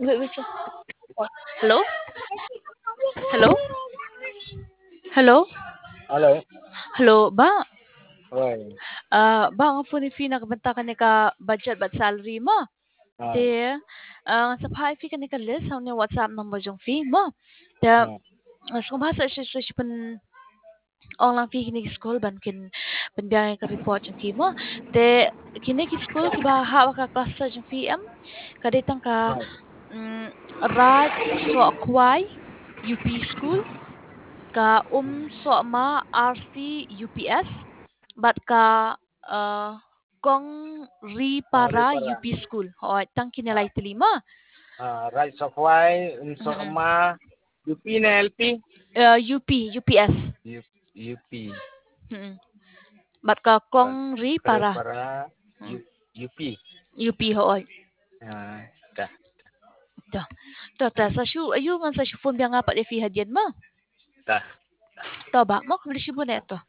wait. Hello? Hello? Hello? Hello. Hello, ba? Oi. Ba ang phone fee nakabanta ka ni ka budget but salary mo? Ah, Te, sa pay fee ka ni ka list, how ni WhatsApp number yung fee mo? Te, ah, so bahasa siya pan online fee kini school ban kin panbiyahe ka report yung fee mo. Te, kini ki school kiba hawa ka cluster yung fee am? Kaditang ka ah, mm, Raj so akwai UP school ka so ma RC UPS bat ka kong ri para Ripara. UP school. O tang Ah, kinalay tilima. Rights of Way, Unso Mm-mm. Ma, UP na LP. UP UPS. UP. Mm-mm. Bat ka kong ri para Ripara, mm. UP. UP hoy. Dah. Ta. Ta sa ayu man sa phone biya nga pa fi hadyan mo. Dah. To ba mo kung mo neto.